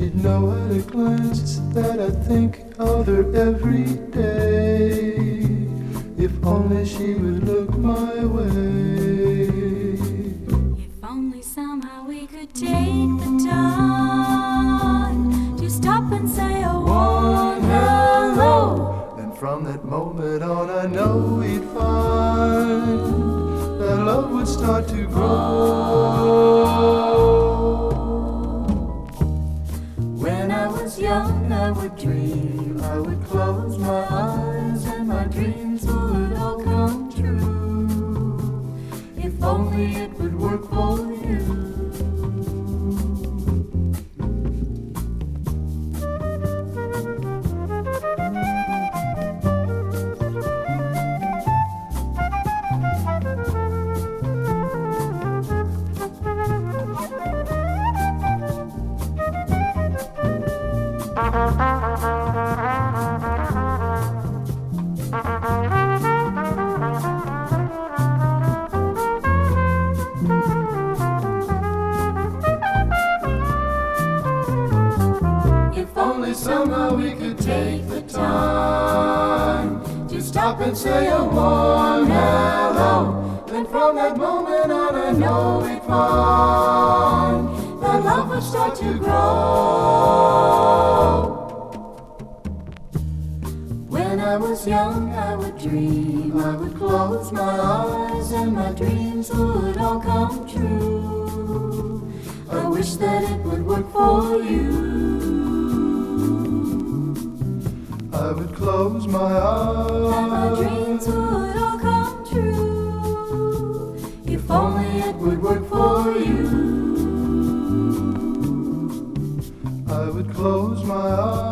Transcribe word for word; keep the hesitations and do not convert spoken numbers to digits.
she'd know at a glance that I think of her every day. If only she would look my way. If only somehow we could take the time to stop and say a warm hello. And from that moment on I know we'd find that love would start to grow. When I was young I would dream, I would close my eyes and my dreams would all come true. if only it would work for you. If only somehow we could take the time to stop and say a warm hello. Then from that moment on I know we'd find that love would start to grow. When I was young I would dream, I would close my eyes and my dreams would all come true. I wish that it would work for you. I would close my eyes And my dreams would all come true. If only it would work for you. I would close my eyes